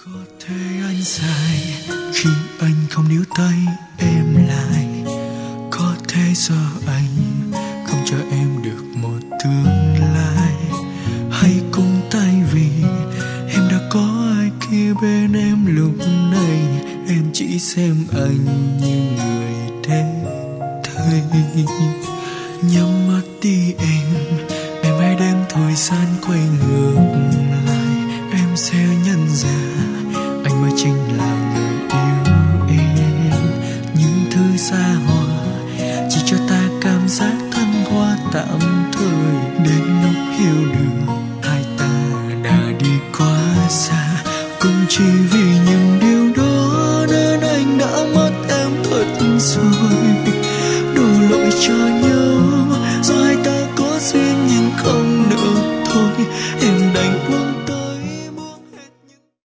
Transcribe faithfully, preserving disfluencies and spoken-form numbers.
Có thể anh sai khi anh không níu tay em lại. Có thể do anh không cho em được một tương lai. Hay cũng tại vì em đã có ai kia bên em lúc này. Em chỉ xem anh như người thế thây. Nhắm mắt đi em, em hãy đem thời gian quay ngược lại. Em sẽ nhận ra anh mới chính là người yêu em. Những thứ xa hoa chỉ cho ta cảm giác thăng hoa tạm thời. Đến lúc hiểu được hai ta đã đi quá xa. Cũng chỉ vì những điều đó nên anh đã mất em thật rồi. Đổ lỗi cho nhớ